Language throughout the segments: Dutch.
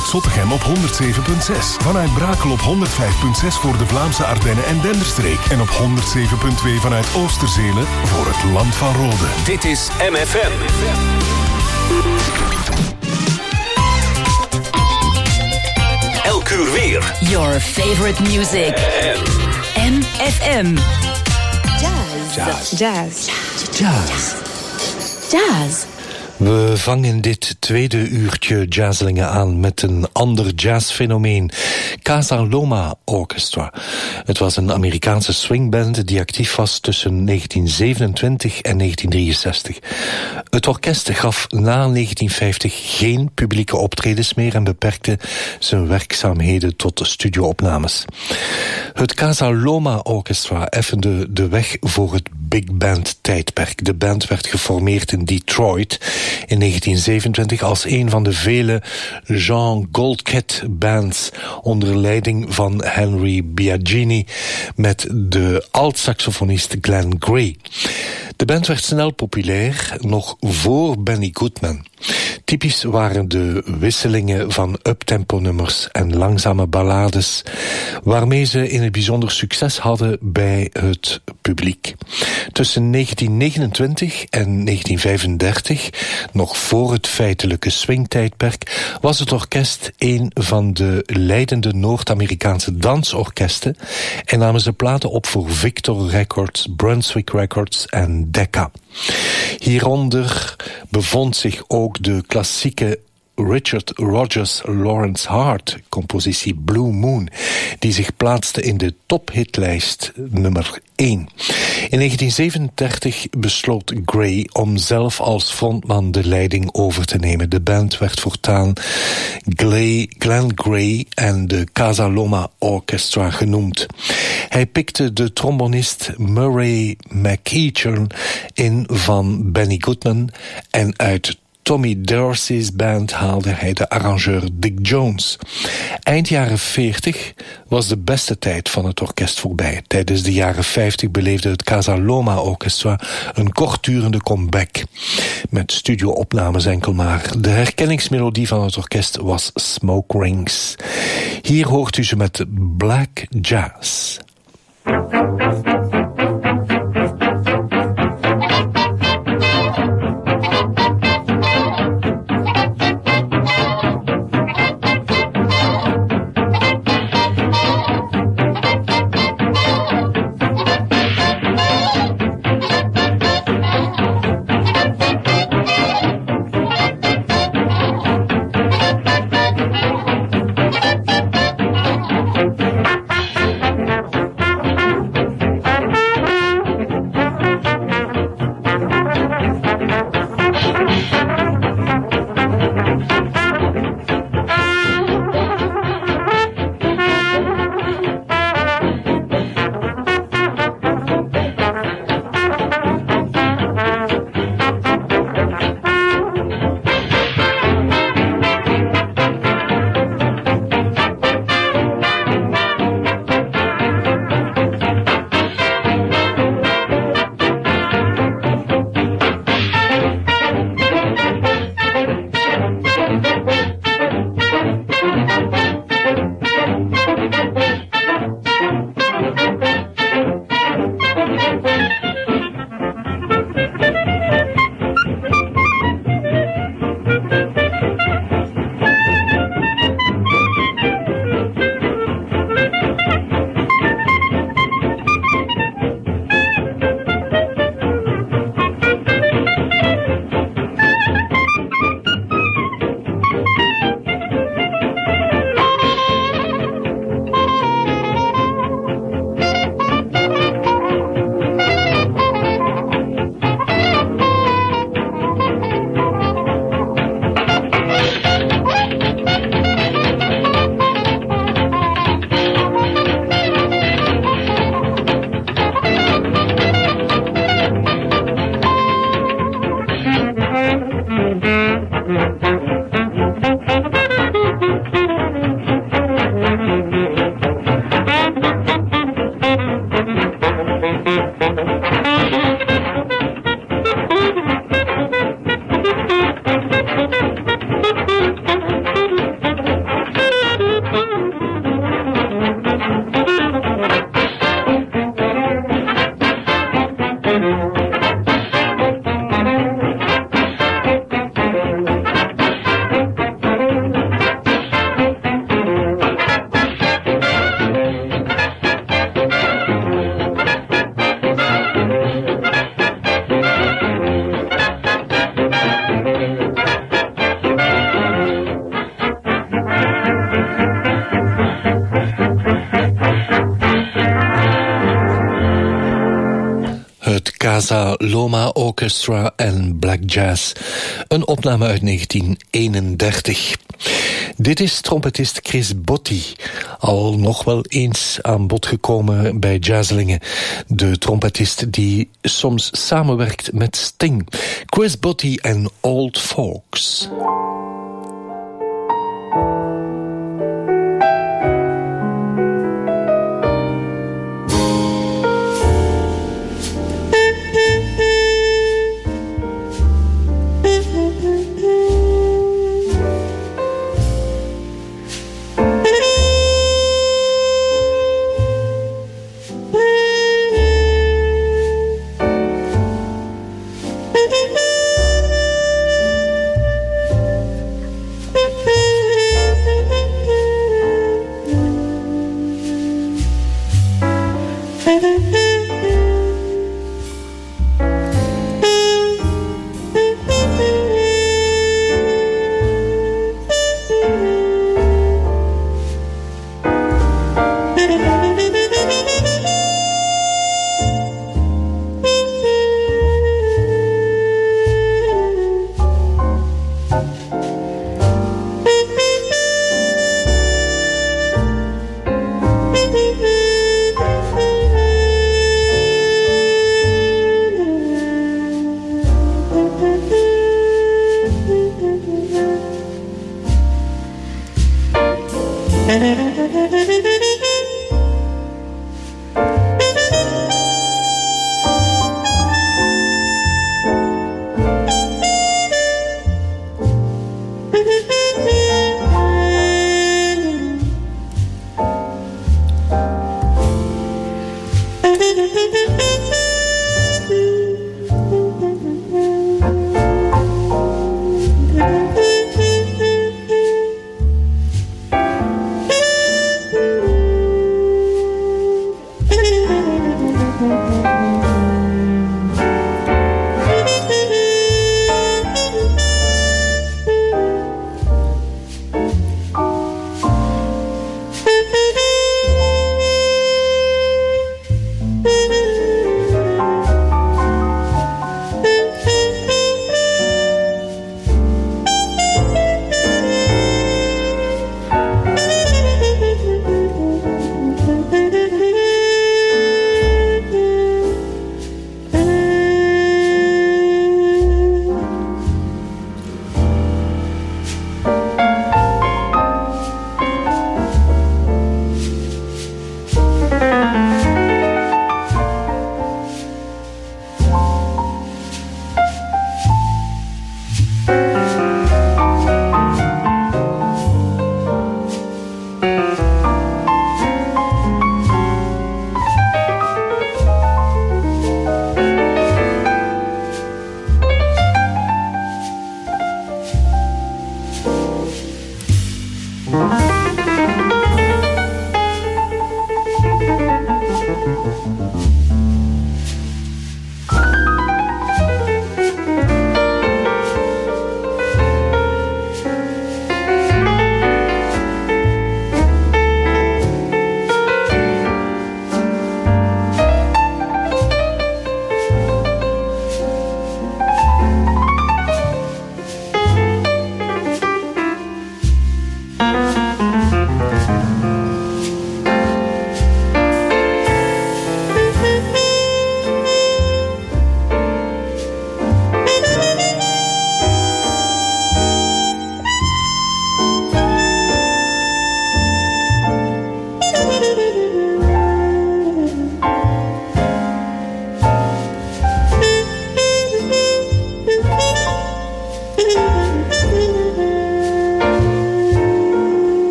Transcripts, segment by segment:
vanuit Zottegem op 107.6. Vanuit Brakel op 105.6 voor de Vlaamse Ardennen en Denderstreek. En op 107.2 vanuit Oosterzelen voor het Land van Rode. Dit is MFM. Elk uur weer. Your favorite music. MFM. Jazz. Jazz. Jazz. Jazz. Jazz. We vangen dit tweede uurtje jazzlingen aan met een ander jazzfenomeen. Casa Loma Orchestra. Het was een Amerikaanse swingband die actief was tussen 1927 en 1963. Het orkest gaf na 1950 geen publieke optredens meer en beperkte zijn werkzaamheden tot studioopnames. Het Casa Loma Orchestra effende de weg voor het big band tijdperk. De band werd geformeerd in Detroit in 1927 als een van de vele Jean Goldcat bands onder leiding van Henry Biagini met de alt-saxofonist Glenn Gray. De band werd snel populair, nog voor Benny Goodman. Typisch waren de wisselingen van uptempo nummers en langzame ballades, waarmee ze in het bijzonder succes hadden bij het publiek. Tussen 1929 en 1935, nog voor het feitelijke swingtijdperk, was het orkest een van de leidende Noord-Amerikaanse dansorkesten en namen ze platen op voor Victor Records, Brunswick Records en Decca. Hieronder bevond zich ook de klassieke Richard Rodgers Lawrence Hart compositie Blue Moon, die zich plaatste in de tophitlijst nummer 1. In 1937 besloot Gray om zelf als frontman de leiding over te nemen. De band werd voortaan Glenn Gray en de Casa Loma Orchestra genoemd. Hij pikte de trombonist Murray McEachern in van Benny Goodman en uit Tommy Dorsey's band haalde hij de arrangeur Dick Jones. Eind jaren 40 was de beste tijd van het orkest voorbij. Tijdens de jaren 50 beleefde het Casa Loma Orchestra een kortdurende comeback. Met studioopnames enkel maar. De herkenningsmelodie van het orkest was Smoke Rings. Hier hoort u ze met Black Jazz. Casa Loma Orchestra en Black Jazz. Een opname uit 1931. Dit is trompetist Chris Botti, al nog wel eens aan bod gekomen bij Jazzlingen. De trompetist die soms samenwerkt met Sting. Chris Botti en Old Folks.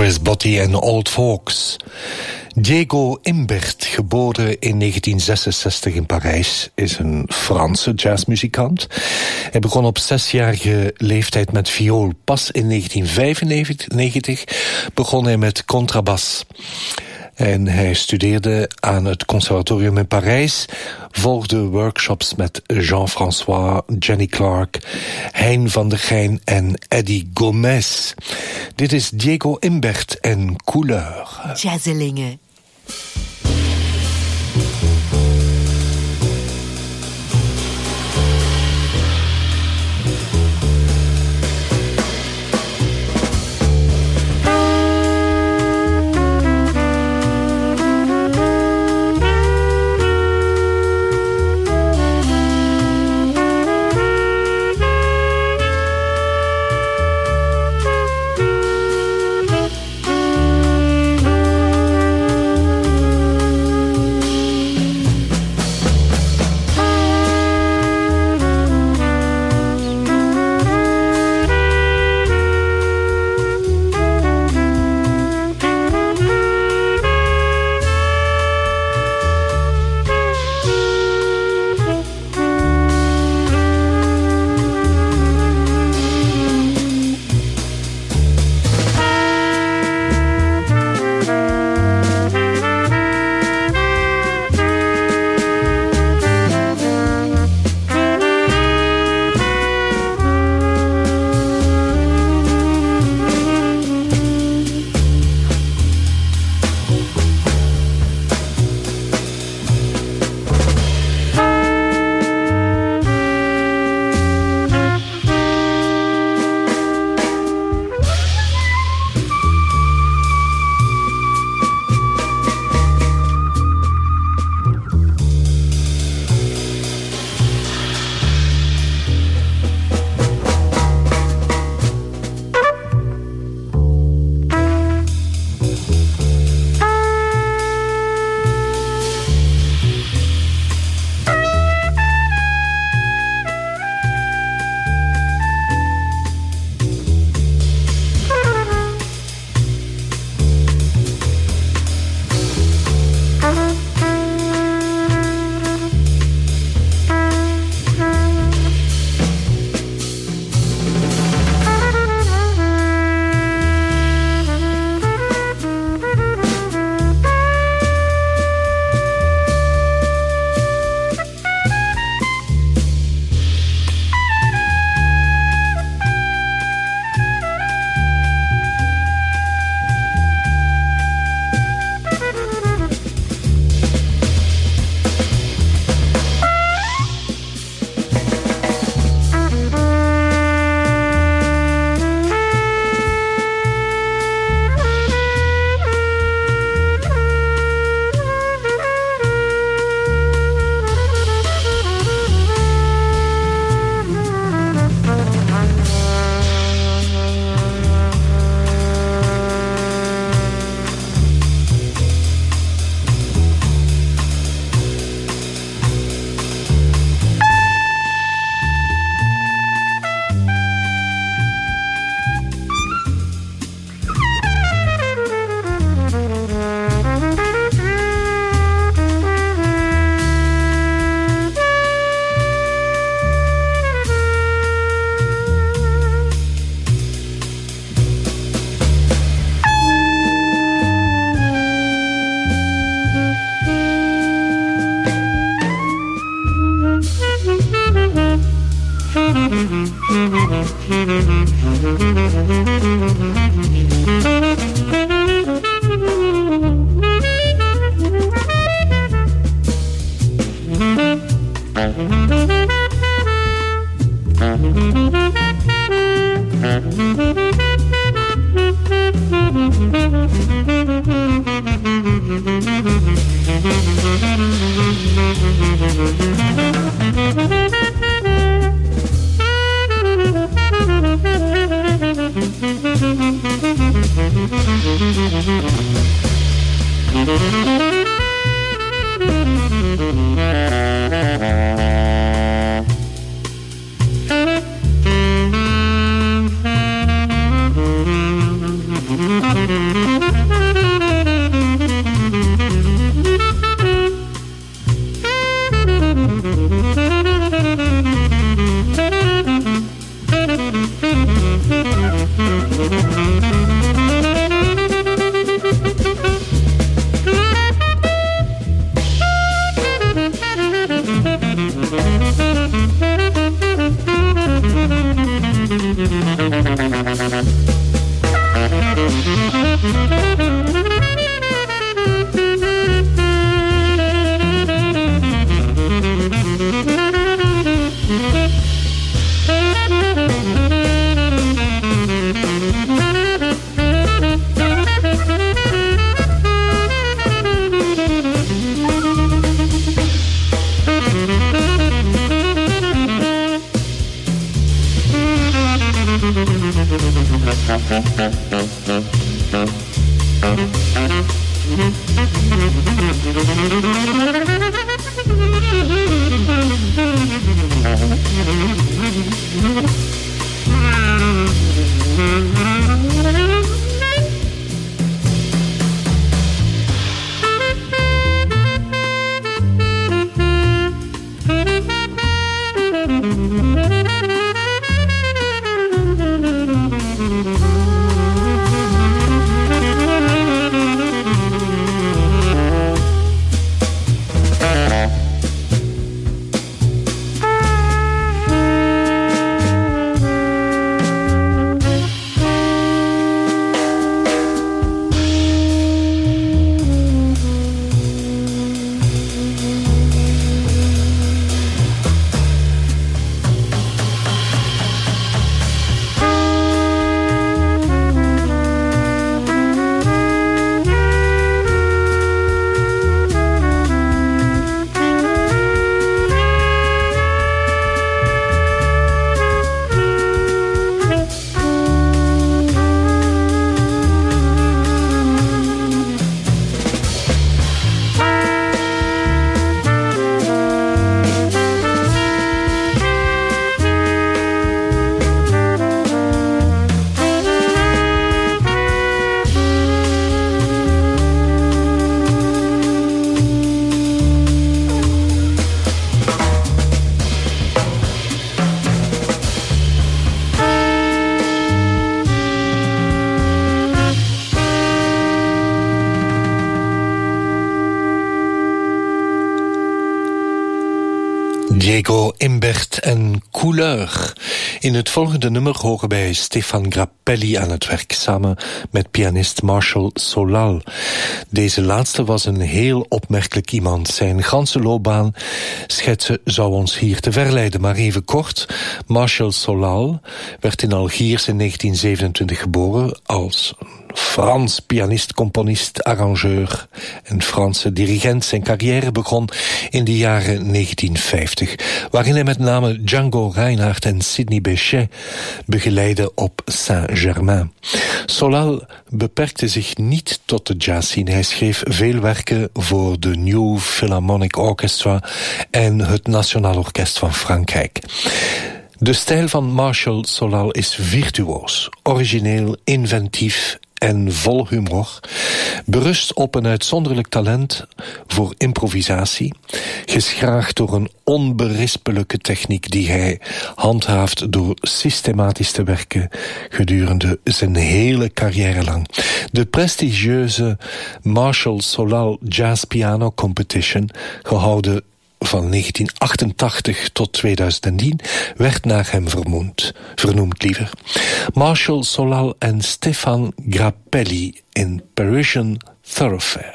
Boris Botti en Old Folks. Diego Imbert, geboren in 1966 in Parijs, is een Franse jazzmuzikant. Hij begon op 6-jarige leeftijd met viool. Pas in 1995 begon hij met contrabas. En hij studeerde aan het conservatorium in Parijs, volgde workshops met Jean-François, Jenny Clark, Hein van der Geijn en Eddie Gomez. Dit is Diego Imbert en Couleur. Jazzelingen. Diego Imbert en Couleur. In het volgende nummer horen wij Stefan Grappelli aan het werk, samen met pianist Marshall Solal. Deze laatste was een heel opmerkelijk iemand. Zijn ganse loopbaan schetsen zou ons hier te verleiden, maar even kort. Marshall Solal werd in Algiers in 1927 geboren als Frans pianist, componist, arrangeur en Franse dirigent. Zijn carrière begon in de jaren 1950, waarin hij met name Django Reinhardt en Sidney Bechet begeleidde op Saint-Germain. Solal beperkte zich niet tot de jazzscene. Hij schreef veel werken voor de New Philharmonic Orchestra en het Nationaal Orkest van Frankrijk. De stijl van Marshall Solal is virtuoos, origineel, inventief en vol humor, berust op een uitzonderlijk talent voor improvisatie, geschraagd door een onberispelijke techniek die hij handhaaft door systematisch te werken gedurende zijn hele carrière lang. De prestigieuze Marshall Solal Jazz Piano Competition, gehouden van 1988 tot 2010, werd naar hem vernoemd liever. Marshall Solal en Stefan Grappelli in Parisian Thoroughfare.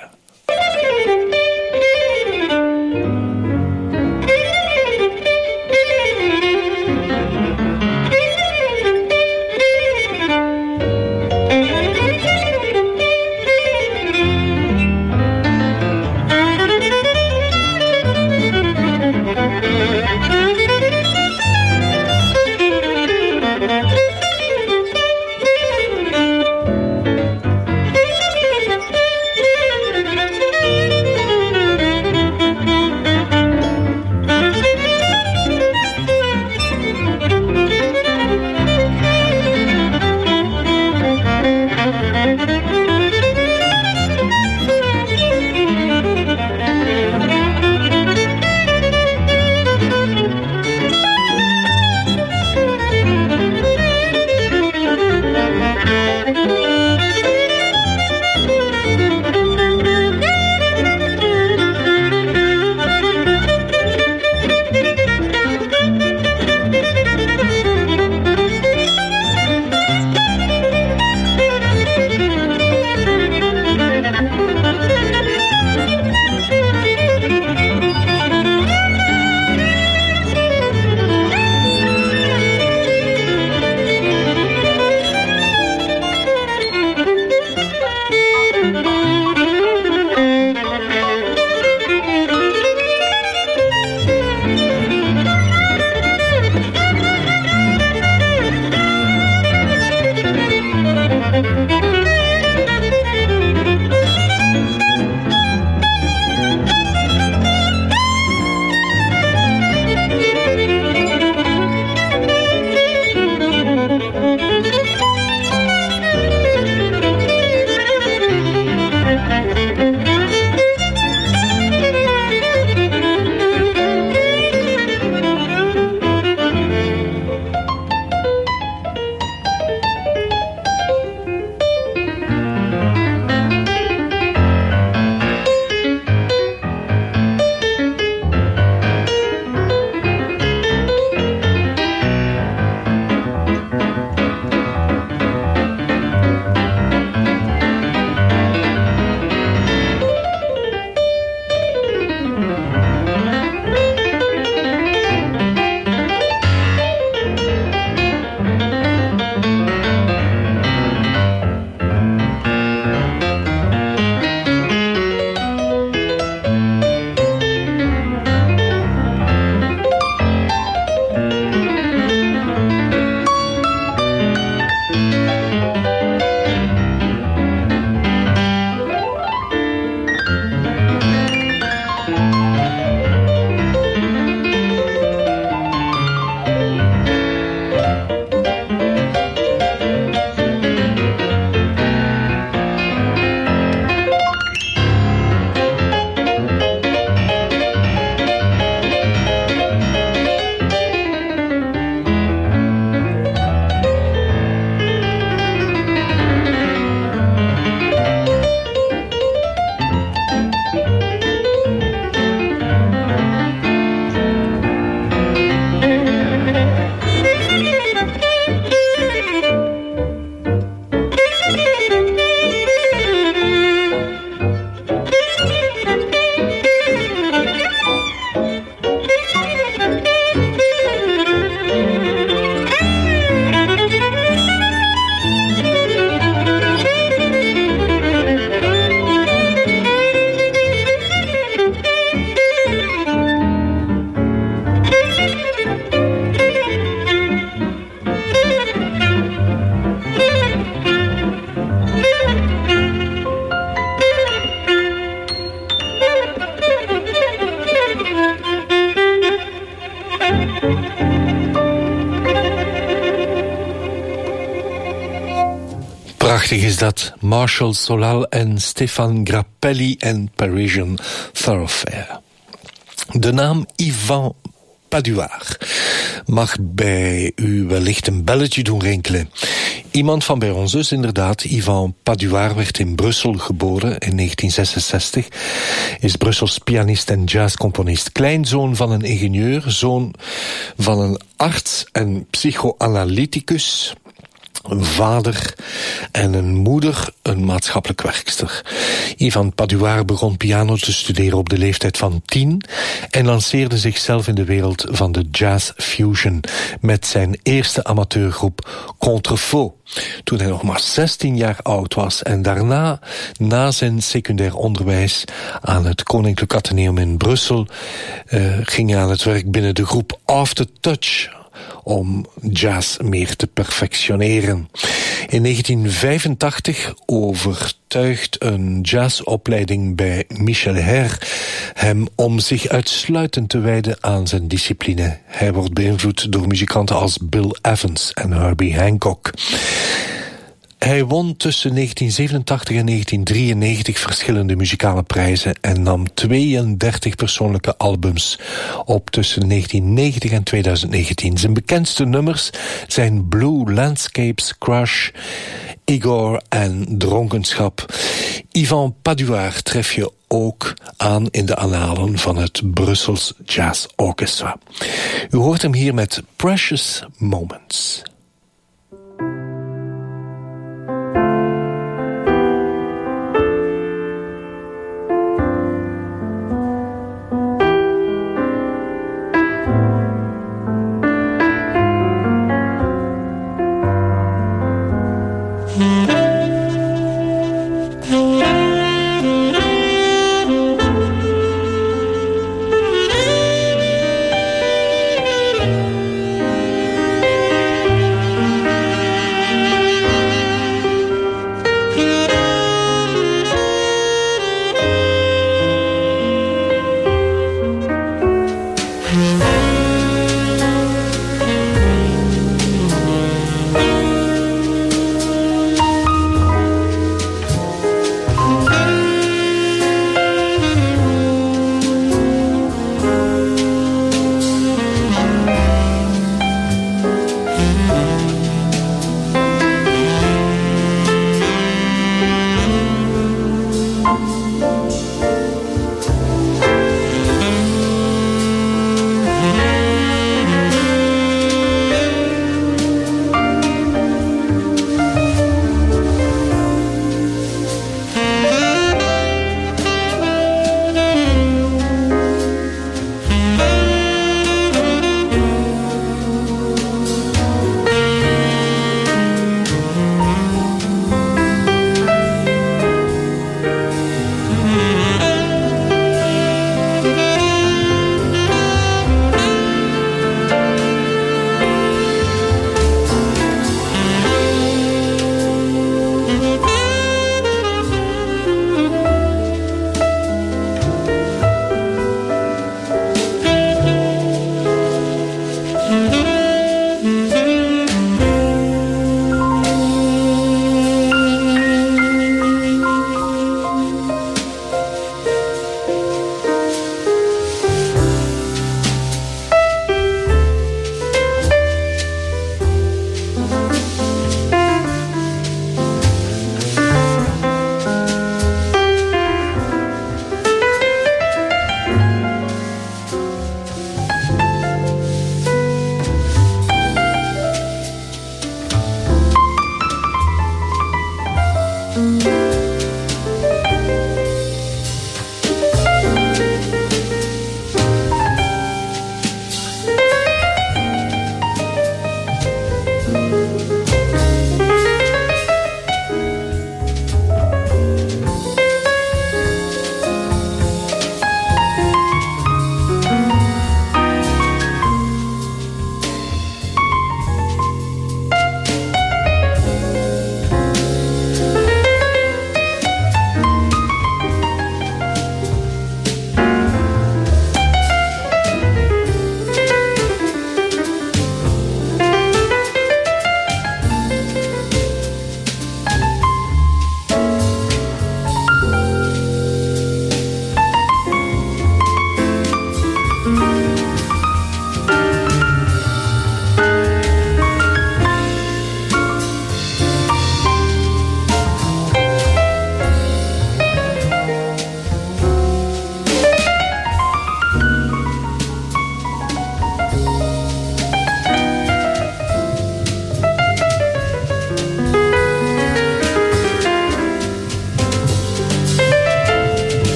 Prachtig is dat. Marshall Solal en Stefan Grappelli en Parisian Thoroughfare. De naam Ivan Paduard mag bij u wellicht een belletje doen rinkelen. Iemand van bij ons dus, inderdaad. Ivan Paduard werd in Brussel geboren in 1966. Is Brussels pianist en jazzcomponist. Kleinzoon van een ingenieur, zoon van een arts en psychoanalyticus. Een vader en een moeder, een maatschappelijk werkster. Ivan Paduard begon piano te studeren op de leeftijd van 10 en lanceerde zichzelf in de wereld van de jazz fusion met zijn eerste amateurgroep Contrefaux, toen hij nog maar 16 jaar oud was. En daarna, na zijn secundair onderwijs aan het Koninklijk Atheneum in Brussel, ging hij aan het werk binnen de groep After Touch om jazz meer te perfectioneren. In 1985 overtuigt een jazzopleiding bij Michel Herr hem om zich uitsluitend te wijden aan zijn discipline. Hij wordt beïnvloed door muzikanten als Bill Evans en Herbie Hancock. Hij won tussen 1987 en 1993 verschillende muzikale prijzen en nam 32 persoonlijke albums op tussen 1990 en 2019. Zijn bekendste nummers zijn Blue Landscapes, Crush, Igor en Dronkenschap. Ivan Paduard tref je ook aan in de annalen van het Brussels Jazz Orchestra. U hoort hem hier met Precious Moments.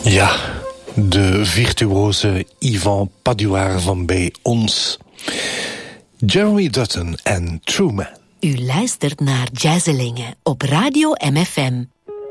Ja, de virtuose Ivan Paduar van bij ons. Jeremy Dutton en Truman. U luistert naar Jazzelingen op Radio MFM.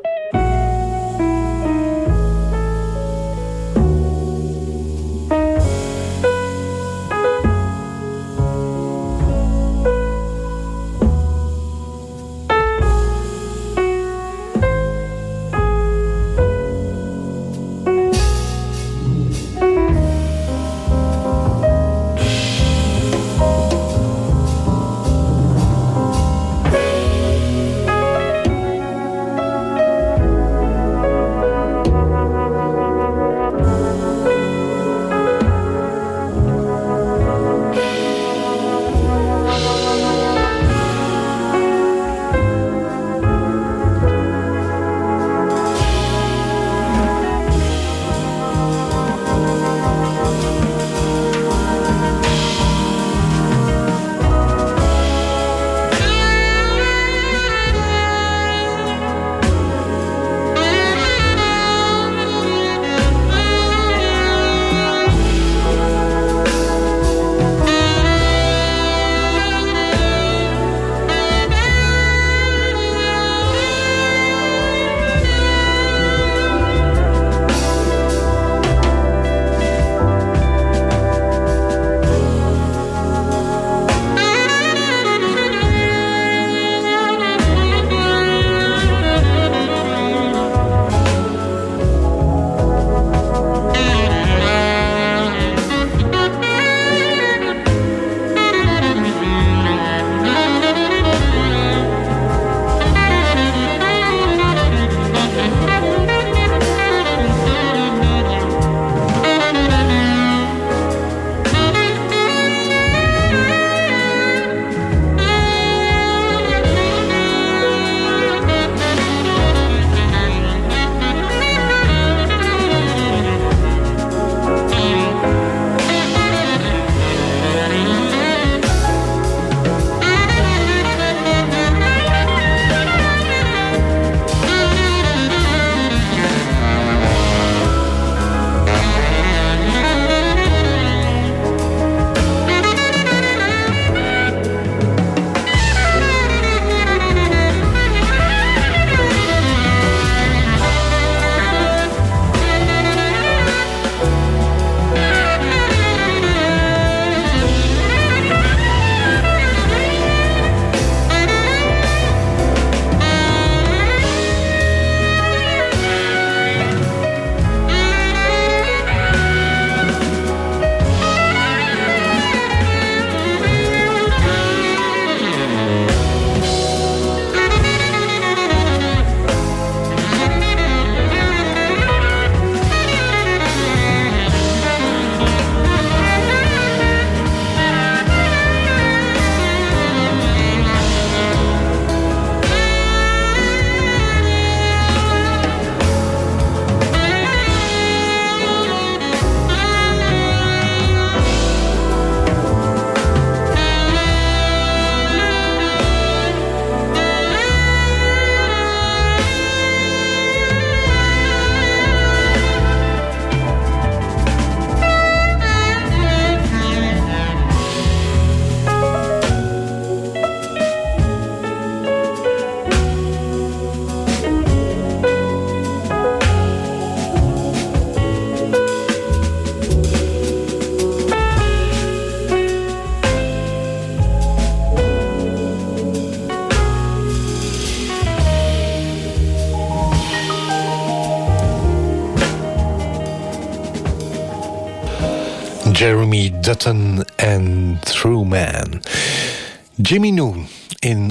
Jeremy Dutton en Truman. Jimmy Noon, in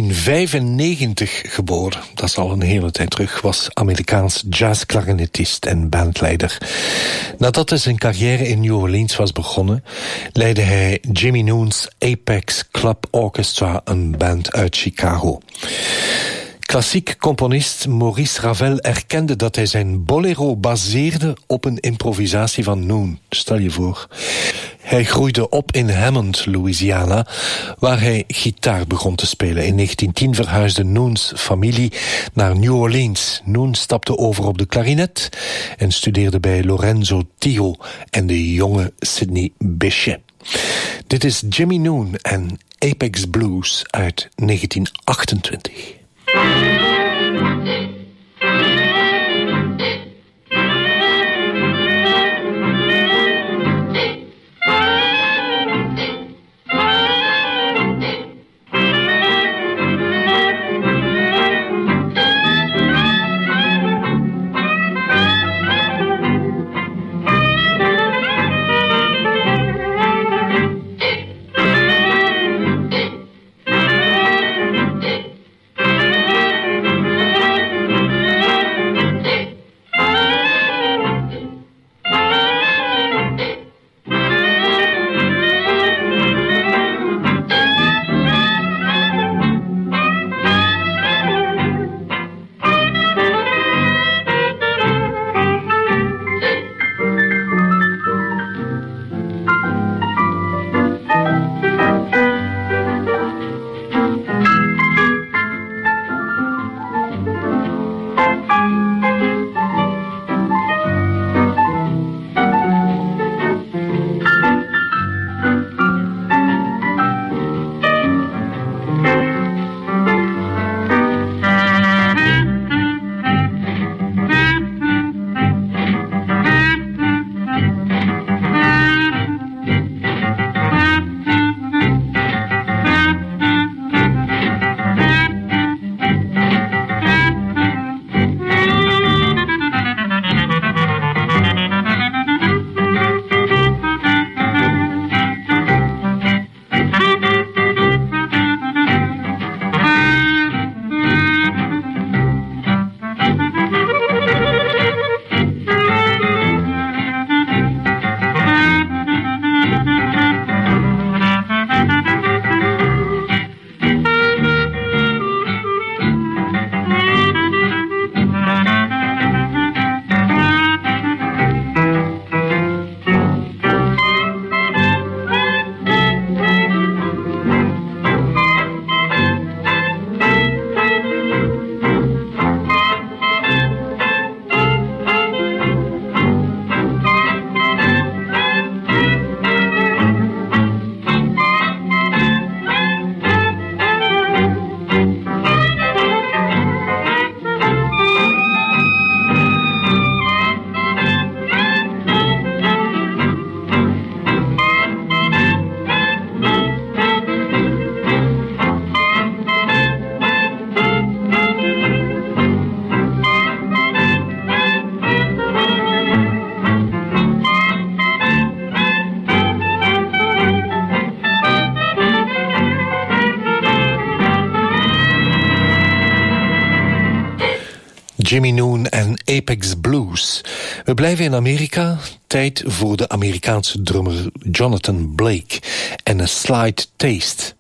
1895 geboren, dat is al een hele tijd terug, was Amerikaans jazzklarinetist en bandleider. Nadat hij zijn carrière in New Orleans was begonnen, leidde hij Jimmy Noon's Apex Club Orchestra, een band uit Chicago. Klassiek componist Maurice Ravel erkende dat hij zijn bolero baseerde op een improvisatie van Noon. Stel je voor. Hij groeide op in Hammond, Louisiana, waar hij gitaar begon te spelen. In 1910 verhuisde Noons familie naar New Orleans. Noon stapte over op de klarinet en studeerde bij Lorenzo Tio en de jonge Sidney Bechet. Dit is Jimmy Noon en Apex Blues uit 1928. Jimmy Noon en Apex Blues. We blijven in Amerika. Tijd voor de Amerikaanse drummer Jonathan Blake en A Slight Taste.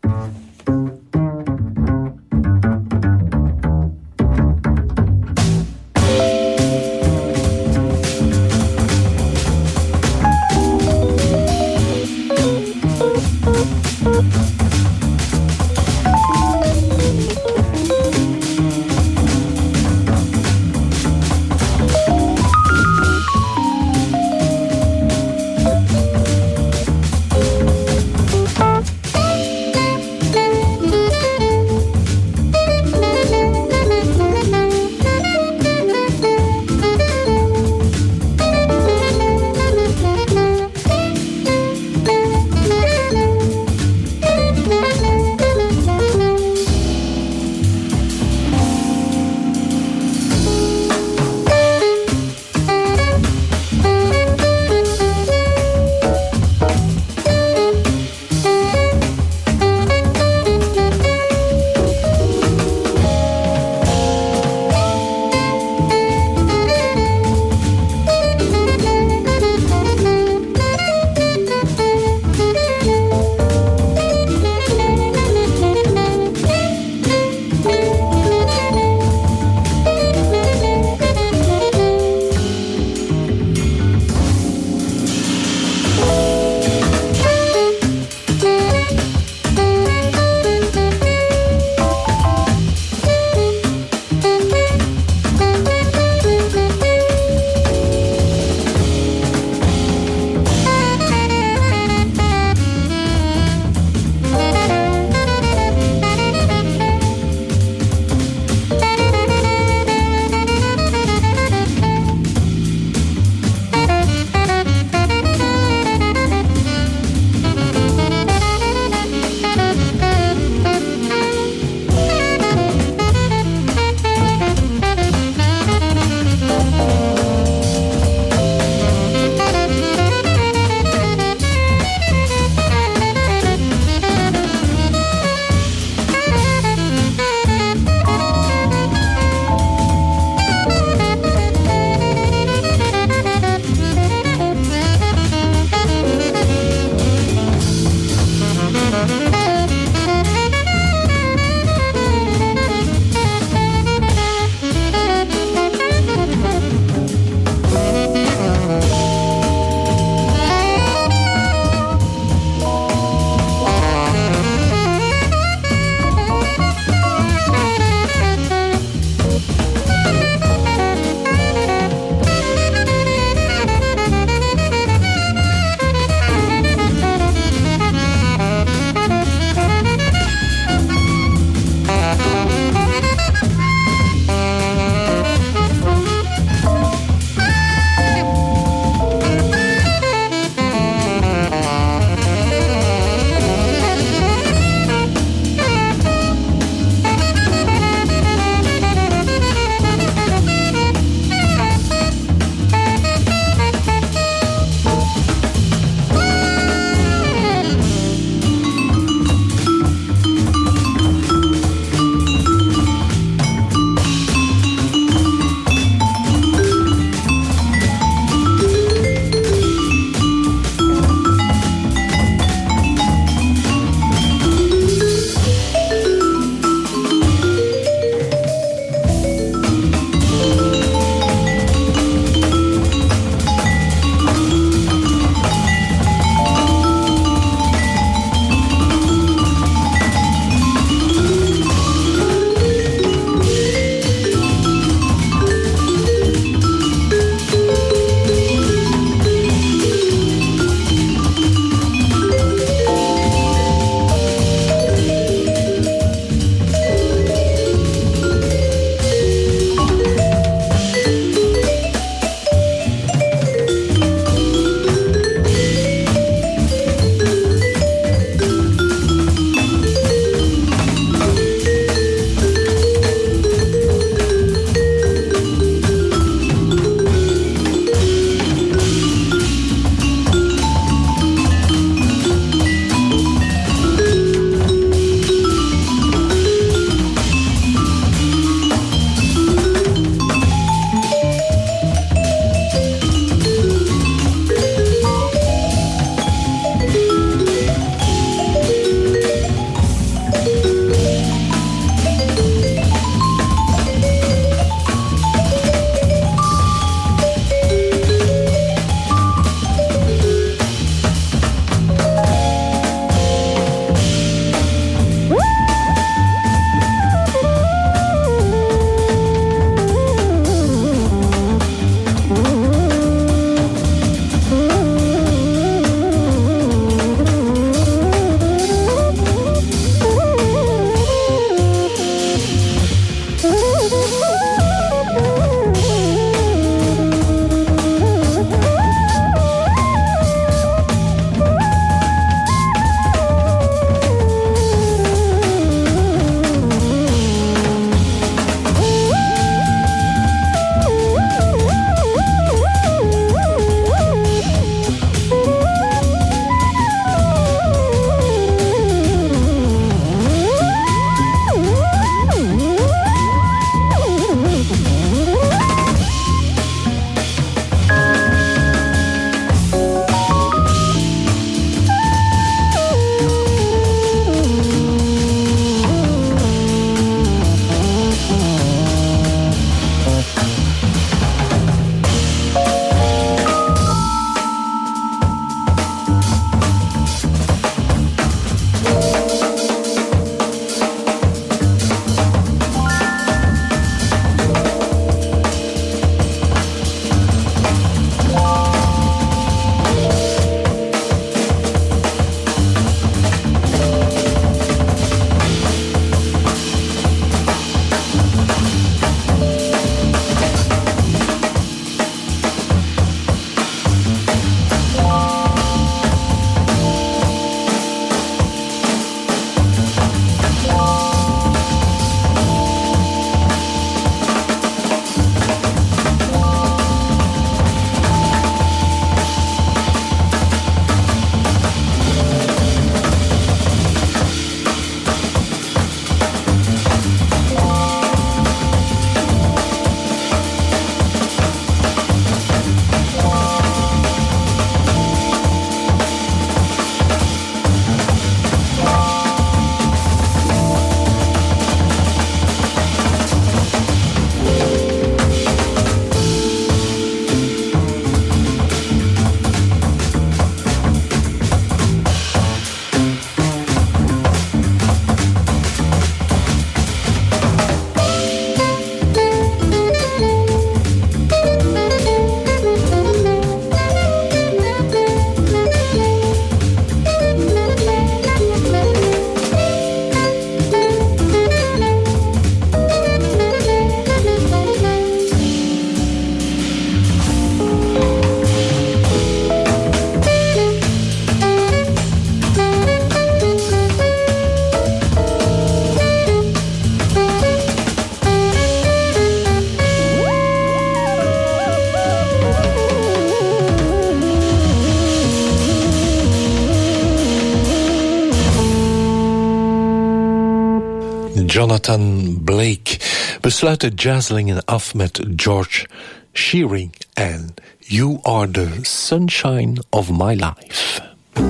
Jonathan Blake. We sluiten Jazzlingen af met George Shearing en You Are the Sunshine of My Life.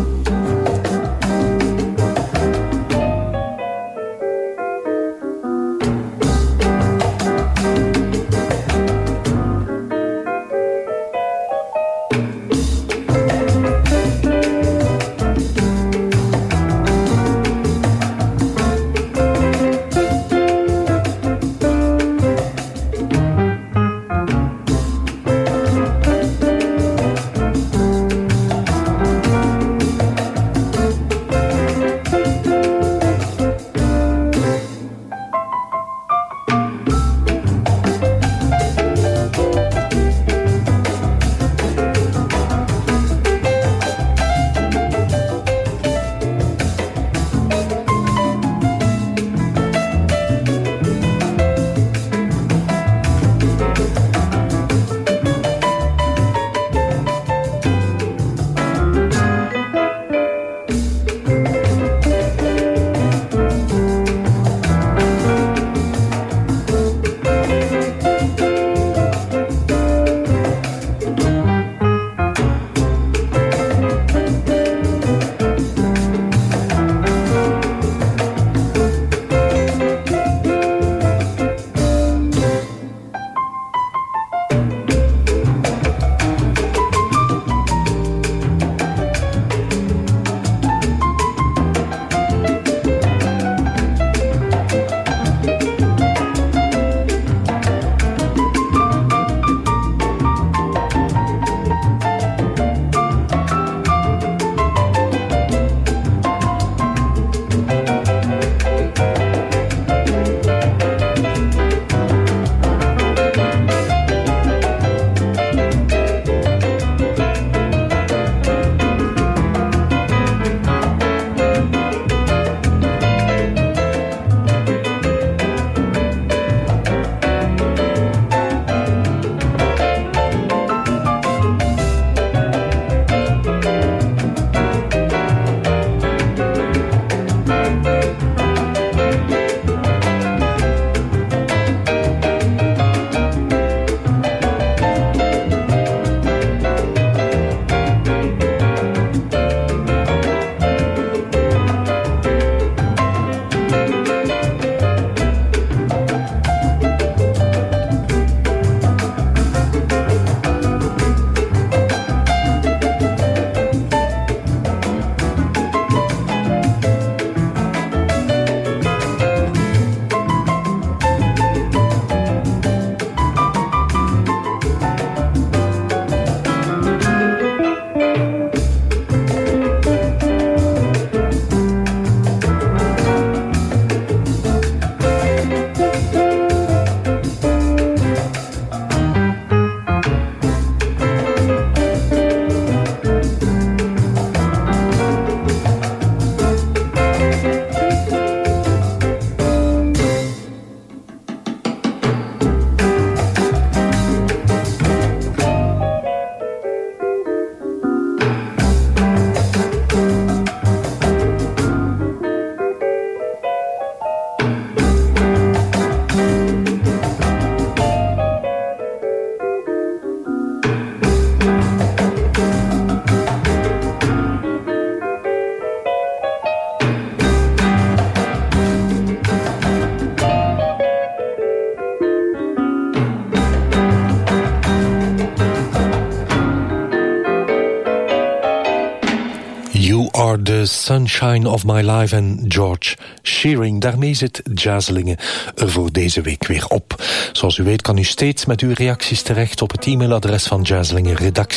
Are the Sunshine of My Life en George Shearing. Daarmee zit Jazzlingen er voor deze week weer op. Zoals u weet kan u steeds met uw reacties terecht op het e-mailadres van Jazzlingen,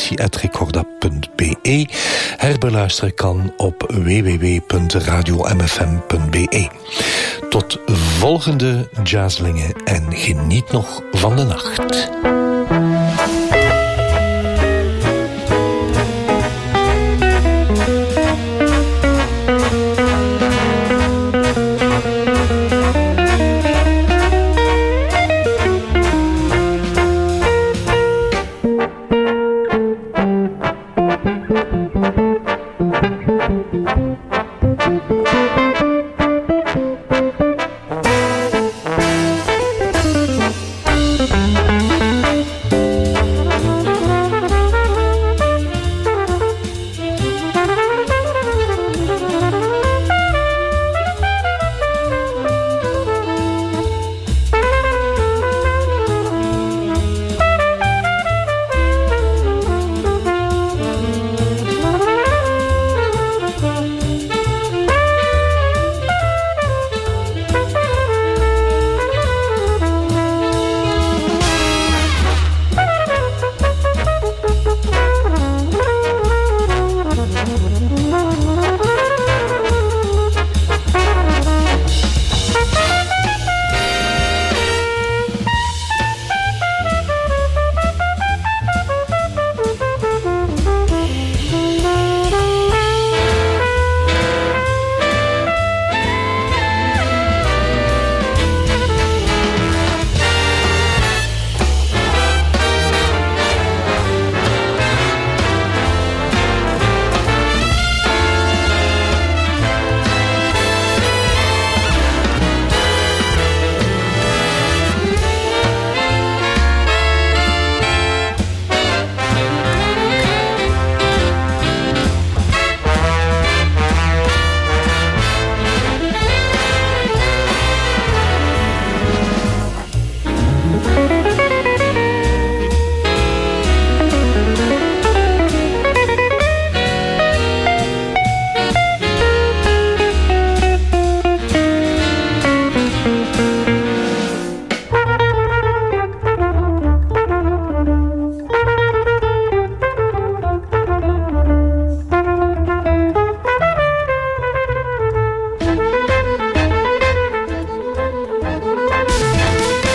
redactie@recorda.be. Herbeluisteren kan op www.radiomfm.be. Tot volgende Jazzlingen en geniet nog van de nacht.